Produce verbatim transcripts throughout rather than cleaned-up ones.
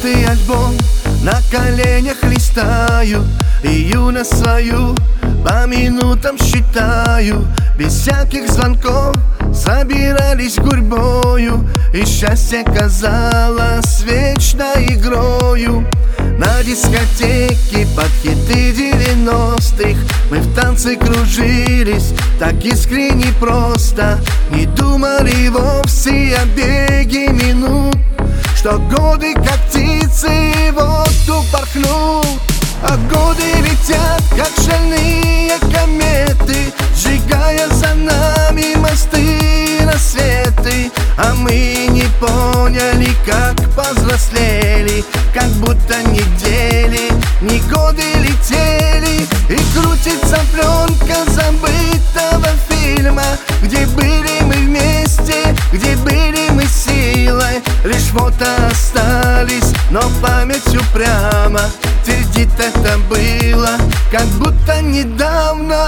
Желтый альбом на коленях листаю, и юность свою по минутам считаю. Без всяких звонков собирались гурьбою, и счастье казалось вечной игрою. На дискотеке под хиты девяностых мы в танце кружились так искренне просто. Не думали вовсе о беге минут, что годы как птицы в воду порхнут. А годы летят, как шальные кометы, сжигая за нами мосты и рассветы. А мы не поняли, как повзрослели, как будто недели, не годы летели. И крутится пленка забытого фильма, где были мы вместе, где были мы силой. Лишь фото остались, но память упрямо твердит: это было как будто недавно.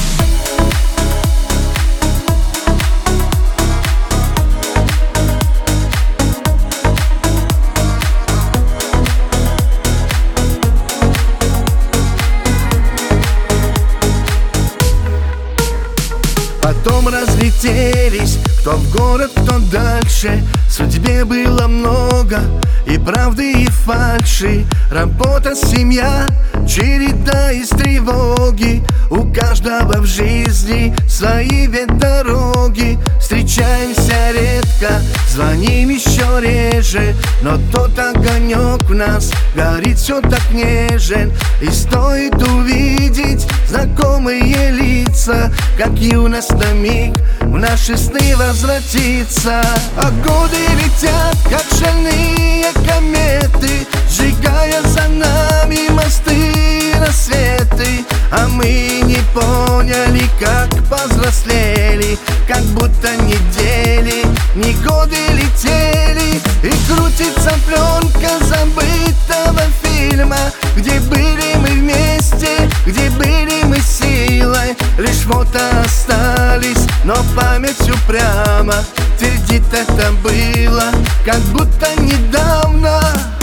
Потом разлетелись, кто в город, кто дальше. В судьбе было много и правды, и фальши. Работа, семья, череда из тревоги. У каждого в жизни свои ведь дороги. Встречаемся редко, звоним еще реже, но тот огонек в нас горит все так нежен. И стоит увидеть знакомые лица, как юность на миг в наши сны возвратится. А годы летят, как шальные кометы, сжигая за нами мосты и рассветы. А мы не поняли, как повзрослели, как будто недели, не годы летели. И крутится пленка забытого фильма, где были мы вместе, где были мы силой. Лишь фото остались, но память упрямо твердит: это было как будто недавно.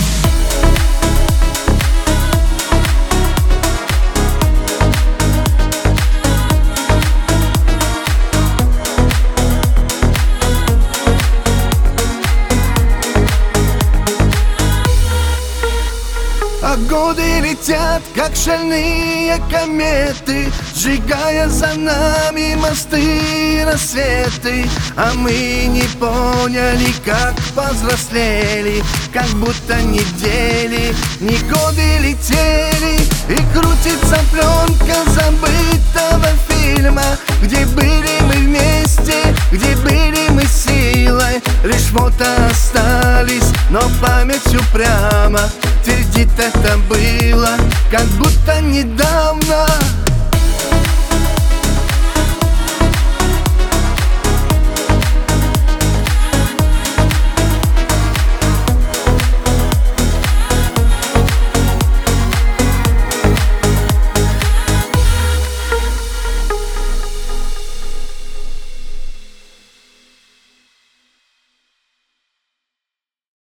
А годы летят, как шальные кометы, сжигая за нами мосты и рассветы. А мы не поняли, как повзрослели, как будто недели, не годы летели. И крутится пленка забытого фильма, где были мы вместе, где были мы силой. Лишь фото остались, но память упрямо твердит: это было как будто недавно.